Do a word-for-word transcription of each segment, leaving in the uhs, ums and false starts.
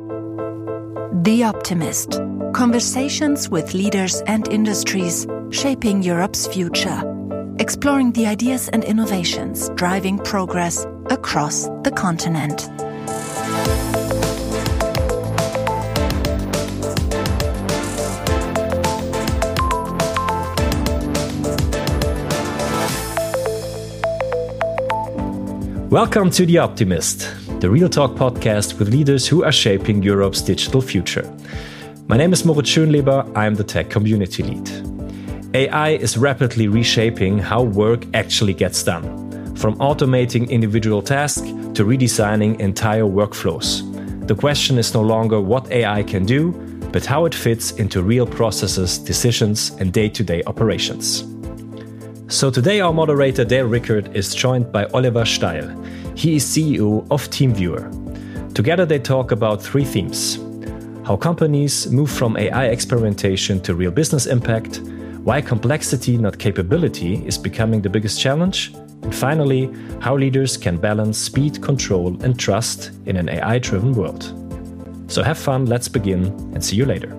The Optimist. Conversations with leaders and industries shaping Europe's future. Exploring the ideas and innovations driving progress across the continent. Welcome to The Optimist, the Real Talk podcast with leaders who are shaping Europe's digital future. My name is Moritz Schönleber, I'm the tech community lead. A I is rapidly reshaping how work actually gets done, from automating individual tasks to redesigning entire workflows. The question is no longer what A I can do, but how it fits into real processes, decisions, and day-to-day operations. So today our moderator Dale Rickard is joined by Oliver Steil. He is C E O of TeamViewer. Together they talk about three themes: how companies move from A I experimentation to real business impact, why complexity, not capability, is becoming the biggest challenge, and finally, how leaders can balance speed, control, and trust in an A I-driven world. So have fun, let's begin, and see you later.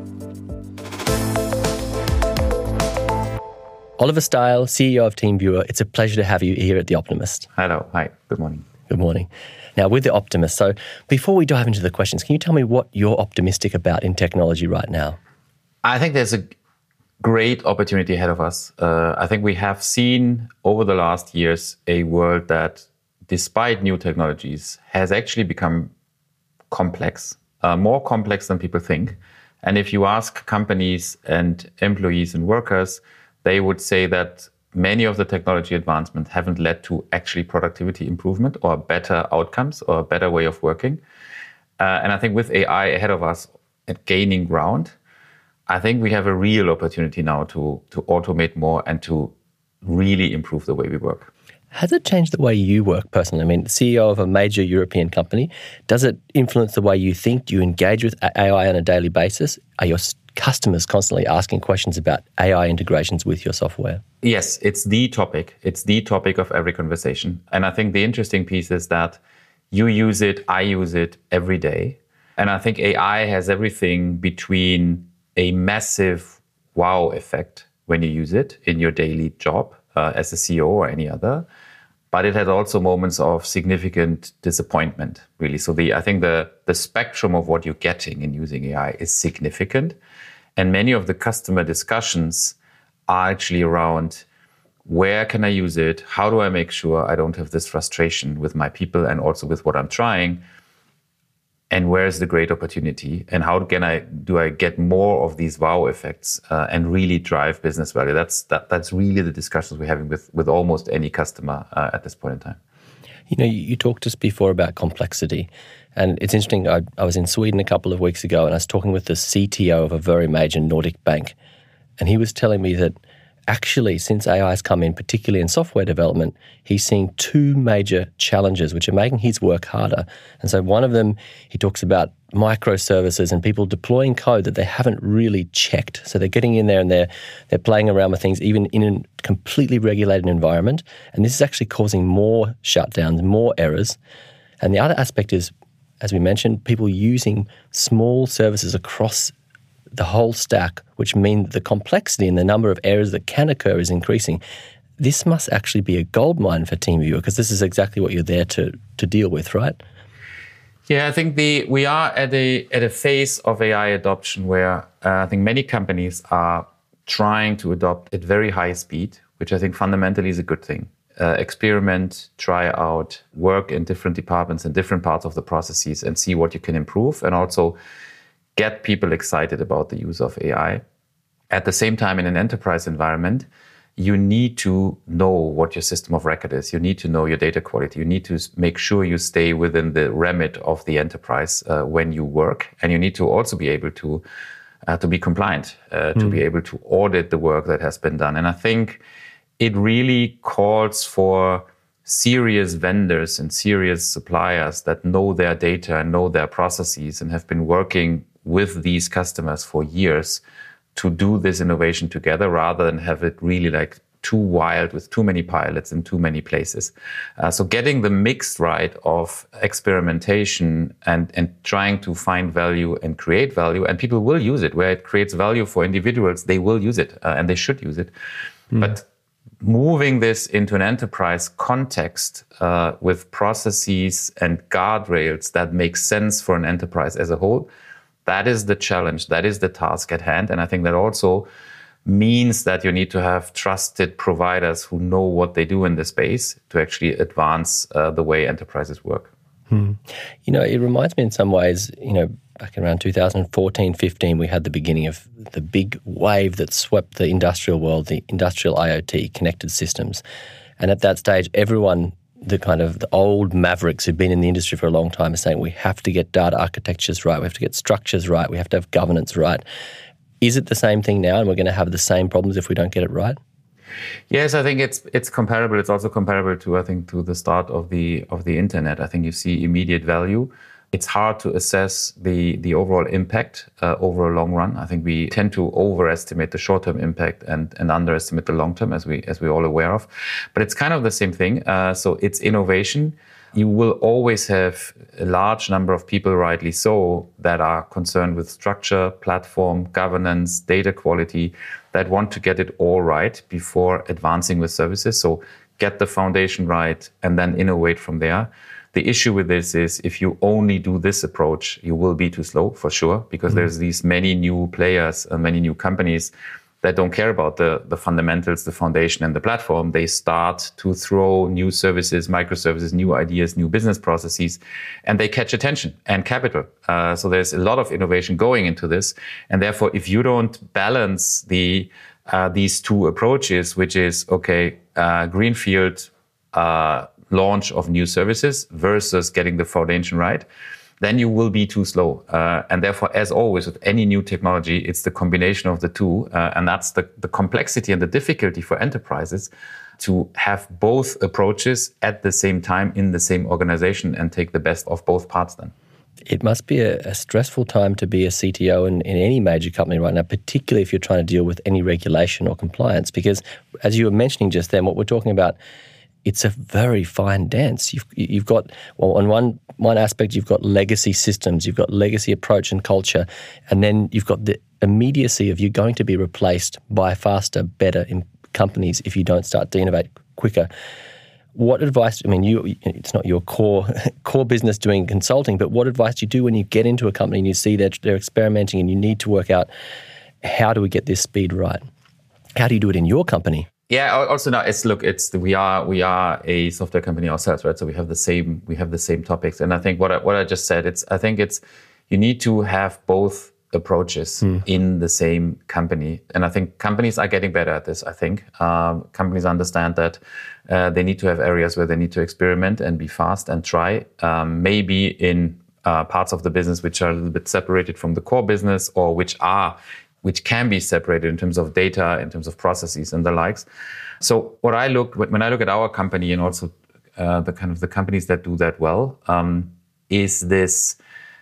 Oliver Steil, C E O of TeamViewer, it's a pleasure to have you here at The Optimist. Hello. Hi. Good morning. Good morning. Now, with The Optimist, so before we dive into the questions, can you tell me what you're optimistic about in technology right now? I think there's a great opportunity ahead of us. Uh, I think we have seen over the last years a world that, despite new technologies, has actually become complex, uh, more complex than people think. And if you ask companies and employees and workers, they would say that many of the technology advancements haven't led to actually productivity improvement or better outcomes or a better way of working. Uh, and I think with A I ahead of us and gaining ground, I think we have a real opportunity now to, to automate more and to really improve the way we work. Has it changed the way you work personally? I mean, C E O of a major European company, does it influence the way you think? Do you engage with A I on a daily basis? Are your customers constantly asking questions about A I integrations with your software? Yes, it's the topic. It's the topic of every conversation. And I think the interesting piece is that you use it, I use it every day. And I think A I has everything between a massive wow effect when you use it in your daily job uh, as a C E O or any other. But it has also moments of significant disappointment, really. So the I think the, the spectrum of what you're getting in using A I is significant. And many of the customer discussions are actually around where can I use it? How do I make sure I don't have this frustration with my people and also with what I'm trying? And where is the great opportunity? And how can I do I get more of these wow effects uh, and really drive business value? That's that that's really the discussions we're having with, with almost any customer uh, at this point in time. You know, you, you talked just before about complexity. And it's interesting, I, I was in Sweden a couple of weeks ago and I was talking with the C T O of a very major Nordic bank. And he was telling me that actually, since A I has come in, particularly in software development, he's seeing two major challenges which are making his work harder. And so one of them, he talks about microservices and people deploying code that they haven't really checked. So they're getting in there and they're, they're playing around with things even in a completely regulated environment. And this is actually causing more shutdowns, more errors. And the other aspect is, as we mentioned, people using small services across the whole stack, which means the complexity and the number of errors that can occur is increasing. This must actually be a goldmine for TeamViewer because this is exactly what you're there to to deal with, right? Yeah, I think the we are at a at a phase of A I adoption where uh, I think many companies are trying to adopt at very high speed, which I think fundamentally is a good thing. Uh, experiment, try out, work in different departments in different parts of the processes and see what you can improve, and also get people excited about the use of A I. At the same time, in an enterprise environment, you need to know what your system of record is. You need to know your data quality. You need to make sure you stay within the remit of the enterprise uh, when you work. And you need to also be able to uh, to be compliant, uh, mm. to be able to audit the work that has been done. And I think it really calls for serious vendors and serious suppliers that know their data and know their processes and have been working with these customers for years to do this innovation together rather than have it really like too wild with too many pilots in too many places. Uh, so getting the mix right of experimentation and, and trying to find value and create value, and people will use it. Where it creates value for individuals, they will use it uh, and they should use it. Mm. But moving this into an enterprise context uh, with processes and guardrails that make sense for an enterprise as a whole, that is the challenge. That is the task at hand. And I think that also means that you need to have trusted providers who know what they do in the space to actually advance uh, the way enterprises work. Hmm. You know, it reminds me in some ways, you know, back around two thousand fourteen, fifteen, we had the beginning of the big wave that swept the industrial world, the industrial I O T, connected systems. And at that stage, everyone, the kind of the old mavericks who've been in the industry for a long time, are saying we have to get data architectures right, we have to get structures right, we have to have governance right. Is it the same thing now, and we're going to have the same problems if we don't get it right? Yes, I think it's it's comparable. It's also comparable to I think to the start of the of the internet. I think you see immediate value. It's hard to assess the the overall impact uh, over a long run. I think we tend to overestimate the short term impact and and underestimate the long term, as we as we're all aware of. But it's kind of the same thing. Uh, so it's innovation. You will always have a large number of people, rightly so, that are concerned with structure, platform, governance, data quality, that want to get it all right before advancing with services. So get the foundation right and then innovate from there. The issue with this is if you only do this approach, you will be too slow for sure, because mm-hmm. there's these many new players and many new companies that don't care about the, the fundamentals, the foundation and the platform. They start to throw new services, microservices, new ideas, new business processes, and they catch attention and capital. Uh, so there's a lot of innovation going into this. And therefore, if you don't balance the uh, these two approaches, which is, okay, uh, greenfield uh, launch of new services versus getting the foundation right, then you will be too slow. Uh, and therefore, as always, with any new technology, it's the combination of the two. Uh, and that's the, the complexity and the difficulty for enterprises to have both approaches at the same time in the same organization and take the best of both parts then. It must be a, a stressful time to be a C T O in, in any major company right now, particularly if you're trying to deal with any regulation or compliance. Because as you were mentioning just then, what we're talking about, it's a very fine dance. You've, you've got, well, on one one aspect, you've got legacy systems, you've got legacy approach and culture, and then you've got the immediacy of you're going to be replaced by faster, better in companies if you don't start to innovate quicker. What advice, I mean, you it's not your core core business doing consulting, but what advice do you do when you get into a company and you see that they're experimenting and you need to work out, how do we get this speed right? How do you do it in your company? Yeah. Also, now it's look. It's we are we are a software company ourselves, right? So we have the same we have the same topics. And I think what I, what I just said, it's I think it's you need to have both approaches mm. in the same company. And I think companies are getting better at this. I think um, companies understand that uh, they need to have areas where they need to experiment and be fast and try. Um, maybe in uh, parts of the business which are a little bit separated from the core business, or which are. which can be separated in terms of data, in terms of processes and the likes. So what I look, when I look at our company and also uh, the kind of the companies that do that well, um, is this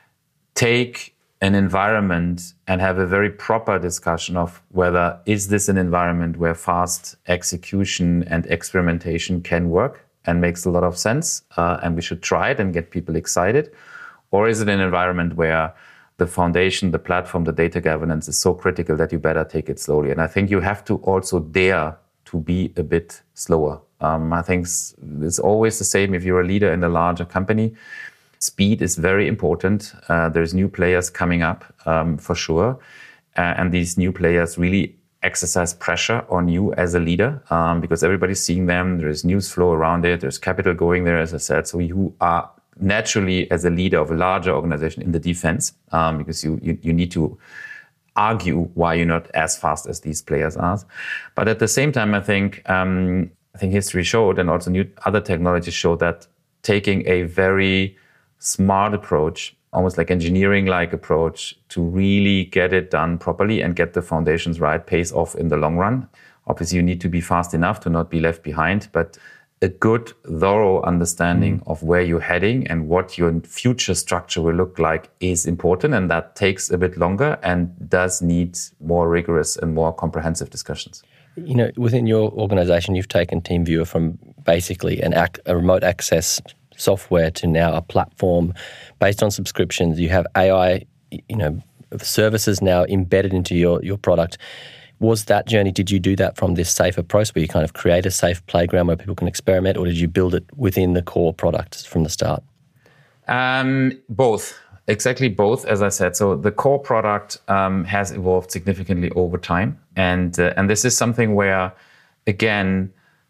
take an environment and have a very proper discussion of whether is this an environment where fast execution and experimentation can work and makes a lot of sense, uh, and we should try it and get people excited, or is it an environment where the foundation, the platform, the data governance is so critical that you better take it slowly. And I think you have to also dare to be a bit slower. Um, I think it's always the same if you're a leader in a larger company. Speed is very important. Uh, there's new players coming up um, for sure. Uh, and these new players really exercise pressure on you as a leader um, because everybody's seeing them. There's news flow around it. There's capital going there, as I said. So you are naturally, as a leader of a larger organization, in the defense, um, because you, you you need to argue why you're not as fast as these players are. But at the same time, I think um, I think history showed, and also new other technologies showed, that taking a very smart approach, almost like engineering-like approach, to really get it done properly and get the foundations right, pays off in the long run. Obviously, you need to be fast enough to not be left behind, but a good, thorough understanding mm. of where you're heading and what your future structure will look like is important. And that takes a bit longer and does need more rigorous and more comprehensive discussions. You know, within your organisation, you've taken TeamViewer from basically an ac- a remote access software to now a platform based on subscriptions. You have A I, you know, services now embedded into your, your product. Was that journey, did you do that from this safe approach where you kind of create a safe playground where people can experiment, or did you build it within the core product from the start? Um, both. Exactly both, as I said. So the core product um, has evolved significantly over time. And, uh, and this is something where, again,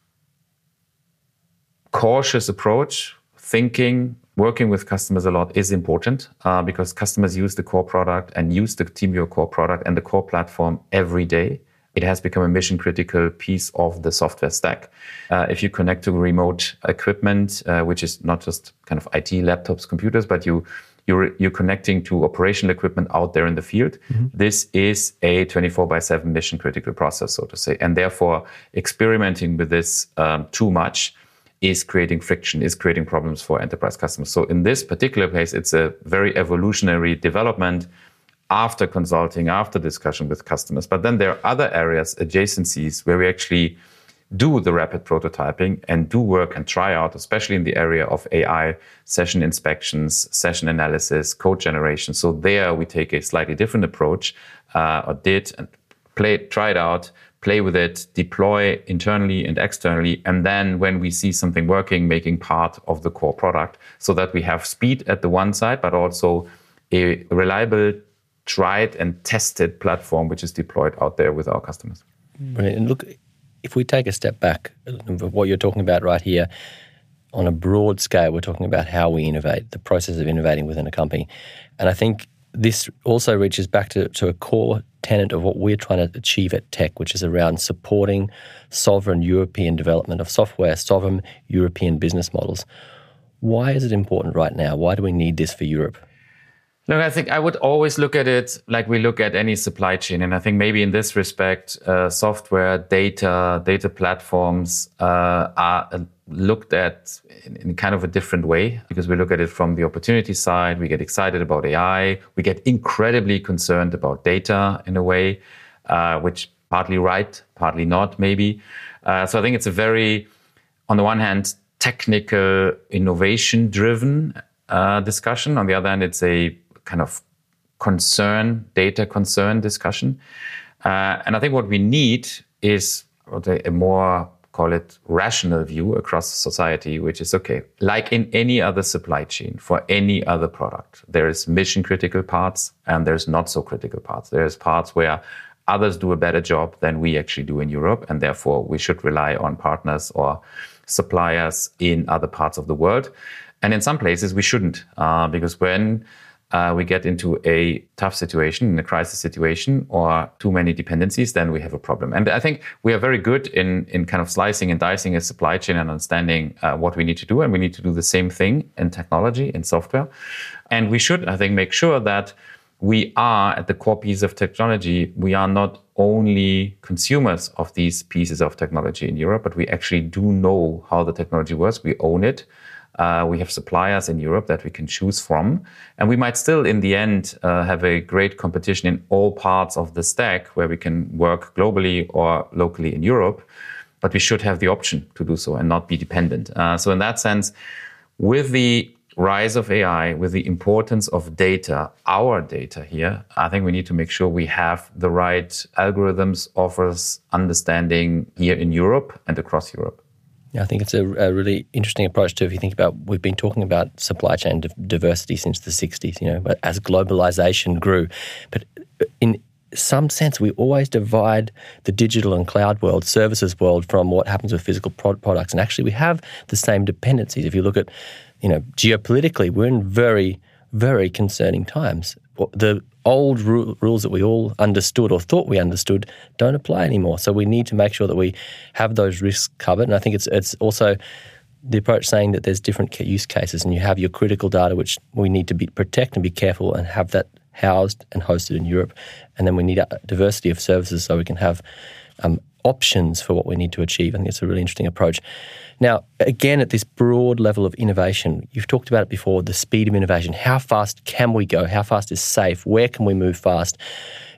cautious approach, thinking, working with customers a lot is important uh, because customers use the core product and use the TeamViewer core product and the core platform every day. It has become a mission critical piece of the software stack. Uh, if you connect to remote equipment, uh, which is not just kind of I T laptops, computers, but you You're, you're connecting to operational equipment out there in the field. Mm-hmm. This is a twenty-four by seven mission critical process, so to say. And therefore, experimenting with this um, too much is creating friction, is creating problems for enterprise customers. So in this particular case, it's a very evolutionary development after consulting, after discussion with customers. But then there are other areas, adjacencies, where we actually do the rapid prototyping and do work and try out, especially in the area of A I, session inspections, session analysis, code generation. So there we take a slightly different approach, uh, or did, and play, try it out, play with it, deploy internally and externally. And then when we see something working, making part of the core product so that we have speed at the one side, but also a reliable, tried and tested platform, which is deployed out there with our customers. Brilliant. And look, if we take a step back, what you're talking about right here, on a broad scale, we're talking about how we innovate, the process of innovating within a company. And I think this also reaches back to, to a core tenet of what we're trying to achieve at Tech, which is around supporting sovereign European development of software, sovereign European business models. Why is it important right now? Why do we need this for Europe? Look, I think I would always look at it like we look at any supply chain. And I think maybe in this respect, uh, software, data, data platforms uh, are uh, looked at in, in kind of a different way, because we look at it from the opportunity side. We get excited about A I. We get incredibly concerned about data in a way, uh, which partly right, partly not, maybe. Uh, so I think it's a very, on the one hand, technical, innovation-driven uh, discussion. On the other hand, it's a kind of concern, data concern discussion. Uh, and I think what we need is a more, call it, rational view across society, which is, okay, like in any other supply chain, for any other product, there is mission critical parts and there's not so critical parts. There's parts where others do a better job than we actually do in Europe, and therefore we should rely on partners or suppliers in other parts of the world. And in some places we shouldn't, uh, because when Uh, we get into a tough situation, in a crisis situation, or too many dependencies, then we have a problem. And I think we are very good in, in kind of slicing and dicing a supply chain and understanding uh, what we need to do. And we need to do the same thing in technology, in software. And we should, I think, make sure that we are at the core piece of technology. We are not only consumers of these pieces of technology in Europe, but we actually do know how the technology works. We own it. Uh, we have suppliers in Europe that we can choose from. And we might still, in the end, uh, have a great competition in all parts of the stack where we can work globally or locally in Europe. But we should have the option to do so and not be dependent. Uh, so in that sense, with the rise of A I, with the importance of data, our data here, I think we need to make sure we have the right algorithms, offers, understanding here in Europe and across Europe. I think it's a, a really interesting approach too. If you think about, we've been talking about supply chain diversity since the sixties, you know, but as globalization grew. But in some sense, we always divide the digital and cloud world, services world, from what happens with physical pro- products. And actually, we have the same dependencies. If you look at, you know, geopolitically, we're in very, very concerning times. The old ru- rules that we all understood or thought we understood don't apply anymore. So we need to make sure that we have those risks covered. And I think it's it's also the approach saying that there's different use cases and you have your critical data, which we need to be protect and be careful and have that housed and hosted in Europe. And then we need a diversity of services so we can have um, options for what we need to achieve. I think it's a really interesting approach. Now, again, at this broad level of innovation, you've talked about it before, the speed of innovation. How fast can we go? How fast is safe? Where can we move fast?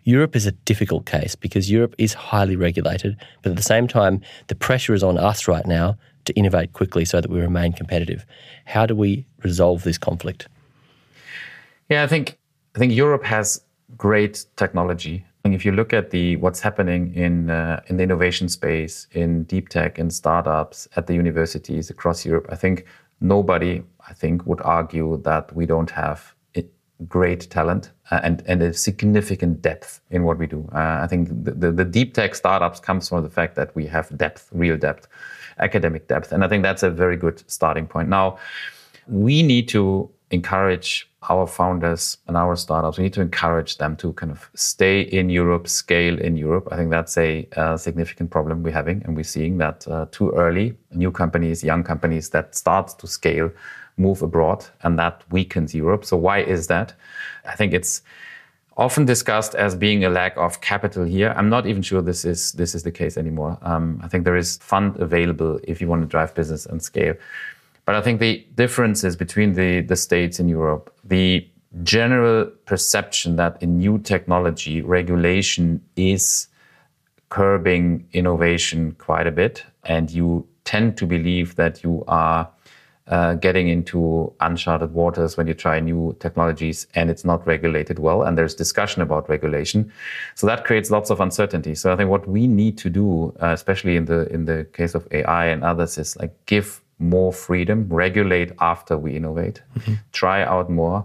Europe is a difficult case because Europe is highly regulated, but at the same time, the pressure is on us right now to innovate quickly so that we remain competitive. How do we resolve this conflict? Yeah, I think I think Europe has great technology. I think if you look at the what's happening in uh, in the innovation space, in deep tech, in startups, at the universities across Europe, I think nobody, I think, would argue that we don't have great talent uh, and, and a significant depth in what we do. Uh, I think the, the, the deep tech startups comes from the fact that we have depth, real depth, academic depth. And I think that's a very good starting point. Now, we need to encourage our founders and our startups. We need to encourage them to kind of stay in Europe, scale in Europe. I think that's a, a significant problem we're having. And we're seeing that uh, too early, new companies, young companies that start to scale move abroad, and that weakens Europe. So why is that? I think it's often discussed as being a lack of capital here. I'm not even sure this is this is the case anymore. Um, I think there is fund available if you want to drive business and scale. But I think the differences between the, the states in Europe, the general perception that in new technology, regulation is curbing innovation quite a bit, and you tend to believe that you are Uh, getting into uncharted waters when you try new technologies and it's not regulated well, and there's discussion about regulation. So that creates lots of uncertainty. So I think what we need to do, uh, especially in the in the case of A I and others, is like give more freedom, regulate after we innovate, mm-hmm. try out more,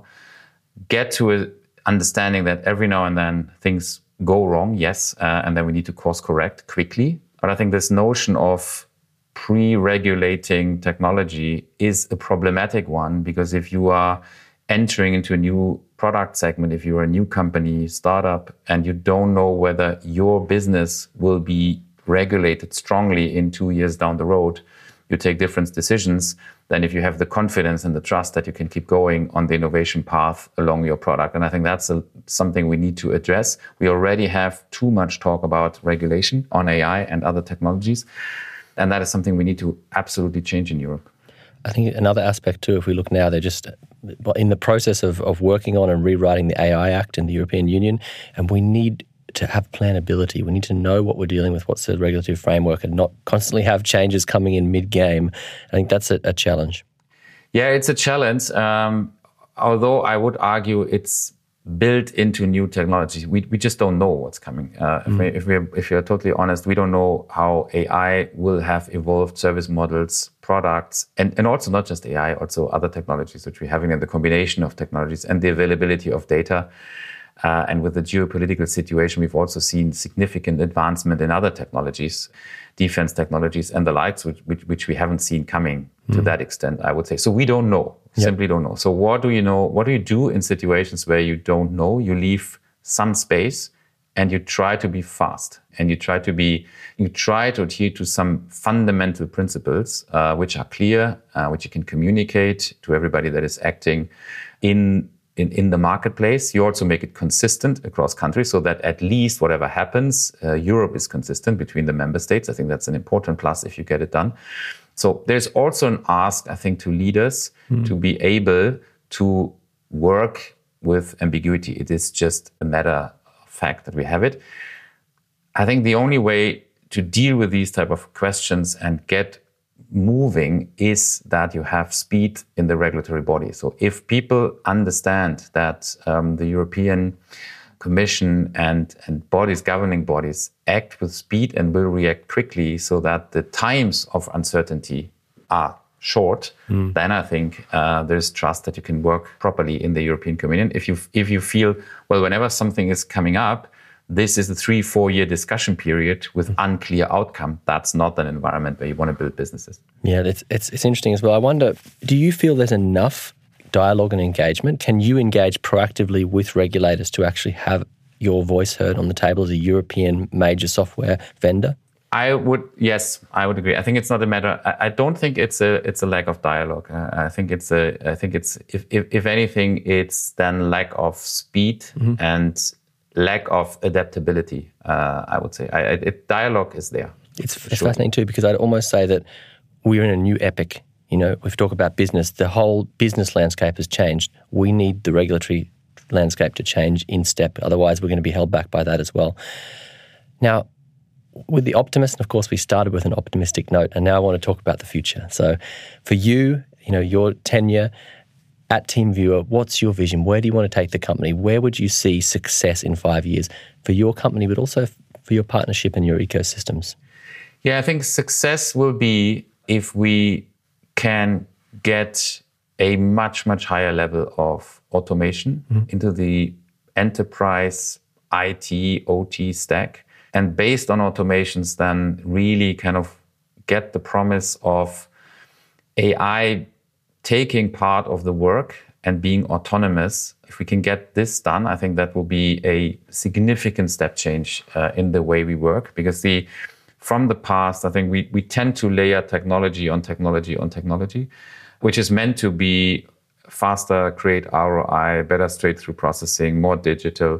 get to a understanding that every now and then things go wrong, yes, uh, and then we need to course correct quickly. But I think this notion of pre-regulating technology is a problematic one, because if you are entering into a new product segment, if you're a new company, startup, and you don't know whether your business will be regulated strongly in two years down the road, you take different decisions than if you have the confidence and the trust that you can keep going on the innovation path along your product. And I think that's a, something we need to address. We already have too much talk about regulation on A I and other technologies. And that is something we need to absolutely change in Europe. I think another aspect too, if we look now, they're just in the process of, of working on and rewriting the A I Act in the European Union, and we need to have planability. We need to know what we're dealing with, what's the regulatory framework, and not constantly have changes coming in mid-game. I think that's a, a challenge. Yeah, it's a challenge. Um, although I would argue it's built into new technology. We we just don't know what's coming. Uh, if, mm. we, if we're if you're totally honest, we don't know how A I will have evolved service models, products, and, and also not just A I, also other technologies which we're having, and the combination of technologies and the availability of data. Uh, and with the geopolitical situation, we've also seen significant advancement in other technologies, defense technologies and the likes, which which, which we haven't seen coming mm. to that extent, I would say. So we don't know. Yep. Simply don't know. So what do you know? What do you do in situations where you don't know? You leave some space and you try to be fast, and you try to be, you try to adhere to some fundamental principles, uh, which are clear, uh, which you can communicate to everybody that is acting in, in, in the marketplace. You also make it consistent across countries so that at least whatever happens, uh, Europe is consistent between the member states. I think that's an important plus if you get it done. So there's also an ask, I think, to leaders mm. to be able to work with ambiguity. It is just a matter of fact that we have it. I think the only way to deal with these type of questions and get moving is that you have speed in the regulatory body. So if people understand that um, the European Commission and, and bodies, governing bodies, act with speed and will react quickly so that the times of uncertainty are short, mm. then I think uh, there's trust that you can work properly in the European Commission. If you if you feel, well, whenever something is coming up, this is a three, four-year discussion period with mm. unclear outcome, that's not an environment where you want to build businesses. Yeah, it's, it's, it's interesting as well. I wonder, do you feel there's enough dialogue and engagement? Can you engage proactively with regulators to actually have your voice heard on the table as a European major software vendor? I would, yes, I would agree. I think it's not a matter. I, I don't think it's a it's a lack of dialogue. Uh, I think it's a. I think it's if if, if anything, it's then lack of speed mm-hmm. and lack of adaptability. Uh, I would say. I, it, dialogue is there. It's, it's sure. fascinating too, because I'd almost say that we're in a new epic. You know, we've talked about business. The whole business landscape has changed. We need the regulatory landscape to change in step. Otherwise, we're going to be held back by that as well. Now, with the optimist, and of course, we started with an optimistic note, and now I want to talk about the future. So for you, you know, your tenure at TeamViewer, what's your vision? Where do you want to take the company? Where would you see success in five years for your company, but also for your partnership and your ecosystems? Yeah, I think success will be if we can get a much, much higher level of automation mm-hmm. into the enterprise I T, O T stack. And based on automations, then really kind of get the promise of A I taking part of the work and being autonomous. If we can get this done, I think that will be a significant step change uh, in the way we work. Because the from the past, I think we, we tend to layer technology on technology on technology, which is meant to be faster, create R O I, better straight-through processing, more digital.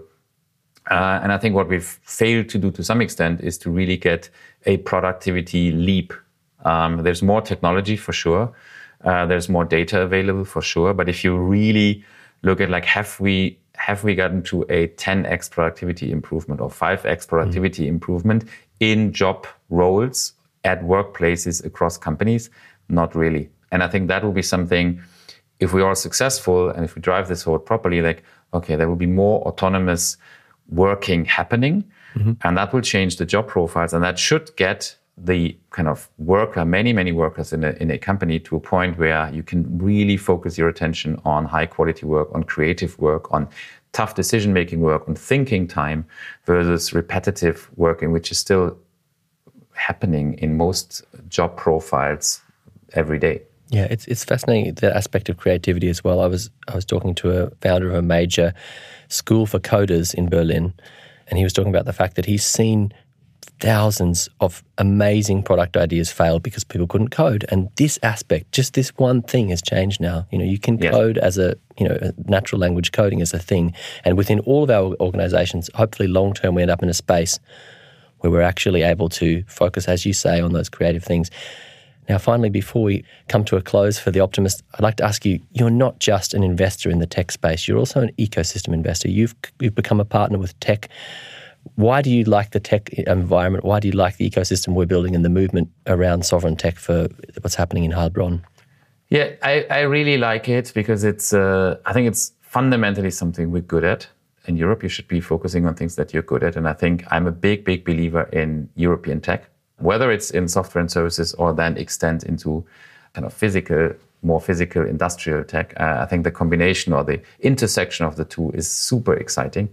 Uh, and I think what we've failed to do to some extent is to really get a productivity leap. Um, there's more technology for sure. Uh, there's more data available for sure. But if you really look at like, have we have we gotten to a ten x productivity improvement or five x productivity mm-hmm. improvement in job roles at workplaces across companies? Not really. And I think that will be something, if we are successful and if we drive this forward properly, like, okay, there will be more autonomous working happening, mm-hmm. and that will change the job profiles, and that should get the kind of worker, many, many workers in a, in a company to a point where you can really focus your attention on high quality work, on creative work, on tough decision-making work, on thinking time versus repetitive working, which is still happening in most job profiles every day. Yeah, it's it's fascinating, the aspect of creativity as well. I was I was talking to a founder of a major school for coders in Berlin, and he was talking about the fact that he's seen thousands of amazing product ideas fail because people couldn't code. And this aspect, just this one thing has changed now. You know, you can yes. code as a, you know, natural language coding is a thing. And within all of our organizations, hopefully long term we end up in a space where we're actually able to focus, as you say, on those creative things. Now, finally, before we come to a close for The Optimist, I'd like to ask you, you're not just an investor in the tech space, you're also an ecosystem investor. You've, you've become a partner with tech. Why do you like the tech environment? Why do you like the ecosystem we're building and the movement around sovereign tech for what's happening in Heilbronn? Yeah, I, I really like it because it's, uh, I think it's fundamentally something we're good at. In Europe, you should be focusing on things that you're good at. And I think I'm a big, big believer in European tech, whether it's in software and services or then extend into kind of physical, more physical industrial tech. Uh, I think the combination or the intersection of the two is super exciting.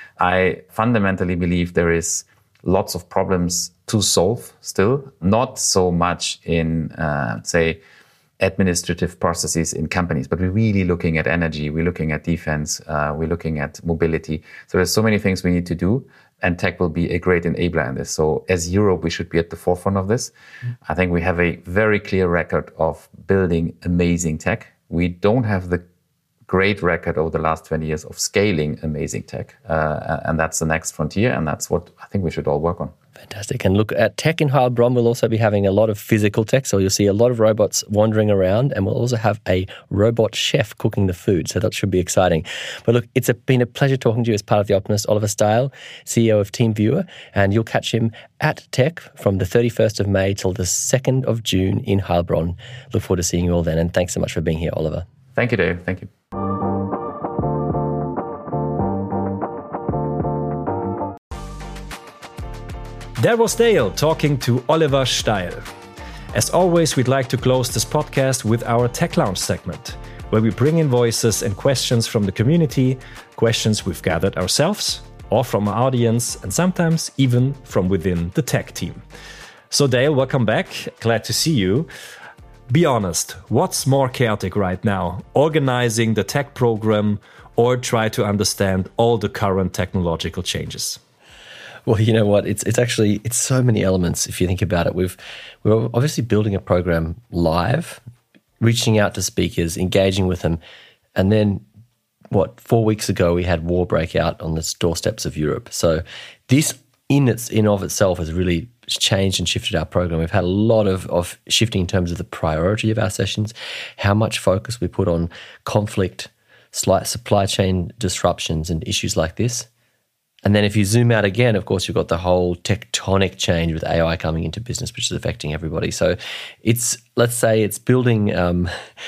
I fundamentally believe there is lots of problems to solve still, not so much in, uh, say, administrative processes in companies, but we're really looking at energy, we're looking at defense, uh, we're looking at mobility. So there's so many things we need to do, and tech will be a great enabler in this. So as Europe, we should be at the forefront of this. Mm. I think we have a very clear record of building amazing tech. We don't have the great record over the last twenty years of scaling amazing tech. Uh, and that's the next frontier, and that's what I think we should all work on. Fantastic. And look, at Tech in Heilbronn, we'll also be having a lot of physical tech. So you'll see a lot of robots wandering around, and we'll also have a robot chef cooking the food. So that should be exciting. But look, it's a, been a pleasure talking to you as part of The Optimist, Oliver Style, C E O of TeamViewer. And you'll catch him at Tech from the thirty-first of May till the second of June in Heilbronn. Look forward to seeing you all then. And thanks so much for being here, Oliver. Thank you, Dave. Thank you. That was Dale talking to Oliver Style. As always, we'd like to close this podcast with our Tech Lounge segment, where we bring in voices and questions from the community, questions we've gathered ourselves, or from our audience, and sometimes even from within the tech team. So Dale, welcome back. Glad to see you. Be honest, what's more chaotic right now? Organizing the tech program or try to understand all the current technological changes? Well, you know what? It's it's actually it's so many elements. If you think about it, we've we're obviously building a program live, reaching out to speakers, engaging with them, and then what? Four weeks ago, we had war break out on the doorsteps of Europe. So this in its in of itself has really changed and shifted our program. We've had a lot of of shifting in terms of the priority of our sessions, how much focus we put on conflict, slight supply chain disruptions and issues like this. And then if you zoom out again, of course, you've got the whole tectonic change with A I coming into business, which is affecting everybody. So it's, let's say it's building um,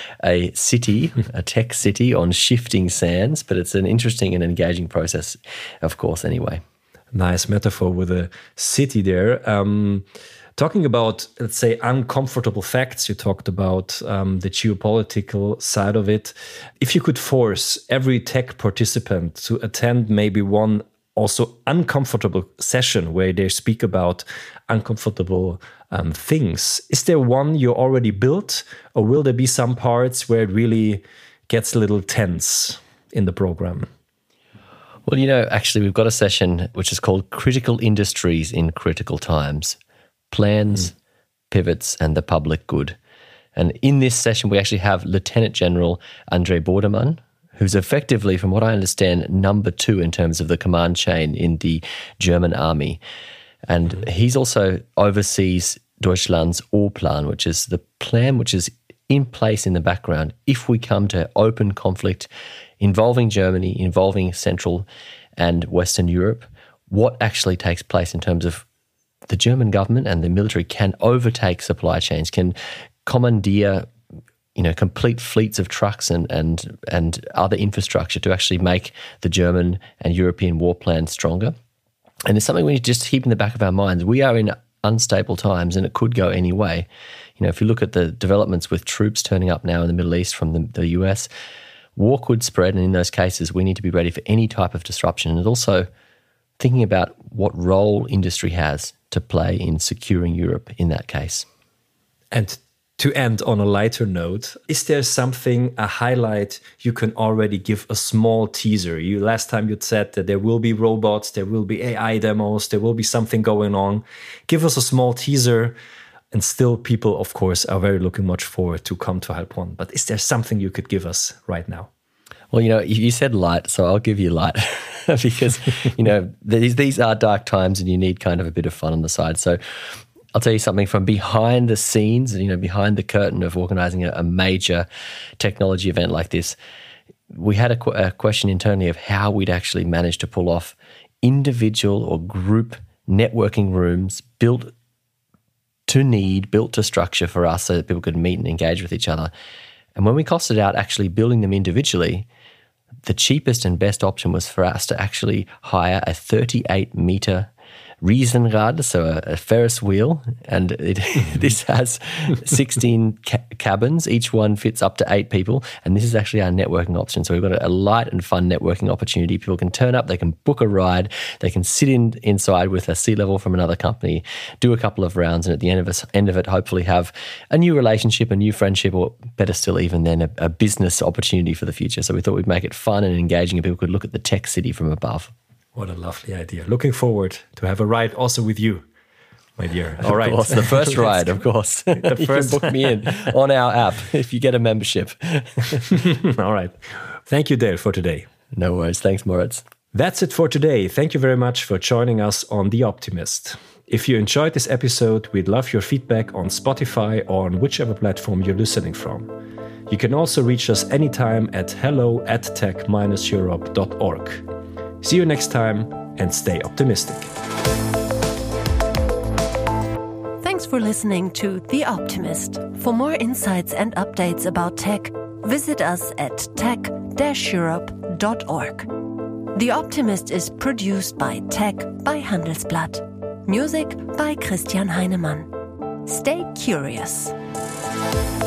a city, a tech city on shifting sands, but it's an interesting and engaging process, of course, anyway. Nice metaphor with a city there. Um, talking about, let's say, uncomfortable facts, you talked about um, the geopolitical side of it. If you could force every tech participant to attend maybe one also uncomfortable session where they speak about uncomfortable um, things, is there one you already built, or will there be some parts where it really gets a little tense in the program? Well, you know, actually, we've got a session which is called Critical Industries in Critical Times, Plans, mm. Pivots, and the Public Good. And in this session, we actually have Lieutenant General Andre Bordemann, who's effectively, from what I understand, number two in terms of the command chain in the German army. And mm-hmm. he's also oversees Deutschland's Ohrplan, which is the plan which is in place in the background if we come to open conflict involving Germany, involving Central and Western Europe, what actually takes place in terms of the German government and the military can overtake supply chains, can commandeer you know, complete fleets of trucks and and and other infrastructure to actually make the German and European war plan stronger. And it's something we need to just keep in the back of our minds. We are in unstable times and it could go any way. You know, if you look at the developments with troops turning up now in the Middle East from the, the U S, war could spread, and in those cases we need to be ready for any type of disruption. And also thinking about what role industry has to play in securing Europe in that case. And to end on a lighter note, is there something, a highlight you can already give, a small teaser? You last time you said that there will be robots, there will be A I demos, there will be something going on. Give us a small teaser, and still people, of course, are very looking much forward to come to Hype One. But is there something you could give us right now? Well, you know, you said light, so I'll give you light because, you know, these, these are dark times and you need kind of a bit of fun on the side. So I'll tell you something from behind the scenes, you know, behind the curtain of organizing a, a major technology event like this. We had a, qu- a question internally of how we'd actually manage to pull off individual or group networking rooms built to need, built to structure for us so that people could meet and engage with each other. And when we costed out actually building them individually, the cheapest and best option was for us to actually hire a thirty-eight meter Riesenrad, so a, a Ferris wheel, and it, this has sixteen ca- cabins. Each one fits up to eight people, and this is actually our networking option. So we've got a, a light and fun networking opportunity. People can turn up, they can book a ride, they can sit in inside with a C-level from another company, do a couple of rounds, and at the end of it, end of it hopefully have a new relationship, a new friendship, or better still even then, a, a business opportunity for the future. So we thought we'd make it fun and engaging, and people could look at the tech city from above. What a lovely idea. Looking forward to have a ride also with you, my dear. All right. Of course, the first ride, of course. The you first... can book me in on our app if you get a membership. All right. Thank you, Dale, for today. No worries. Thanks, Moritz. That's it for today. Thank you very much for joining us on The Optimist. If you enjoyed this episode, we'd love your feedback on Spotify or on whichever platform you're listening from. You can also reach us anytime at hello at tech dash europe dot org. See you next time and stay optimistic. Thanks for listening to The Optimist. For more insights and updates about tech, visit us at tech dash europe dot org. The Optimist is produced by Tech by Handelsblatt. Music by Christian Heinemann. Stay curious.